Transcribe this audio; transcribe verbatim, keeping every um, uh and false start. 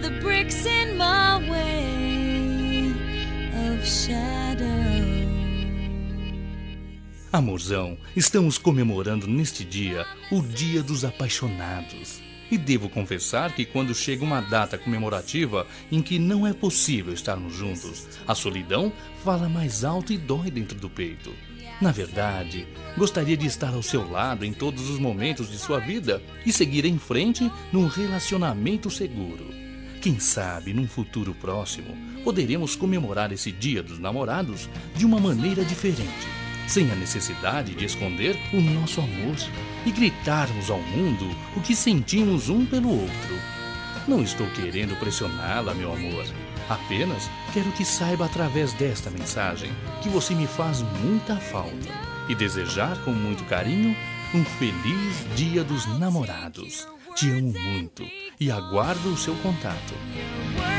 the bricks in my way of shadow. Amorzão, estamos comemorando neste dia o Dia dos Apaixonados. E devo confessar que quando chega uma data comemorativa em que não é possível estarmos juntos, a solidão fala mais alto e dói dentro do peito. Na verdade, gostaria de estar ao seu lado em todos os momentos de sua vida e seguir em frente num relacionamento seguro. Quem sabe, num futuro próximo, poderemos comemorar esse Dia dos Namorados de uma maneira diferente, sem a necessidade de esconder o nosso amor e gritarmos ao mundo o que sentimos um pelo outro. Não estou querendo pressioná-la, meu amor. Apenas quero que saiba através desta mensagem que você me faz muita falta e desejar com muito carinho um feliz Dia dos Namorados. Te amo muito e aguardo o seu contato.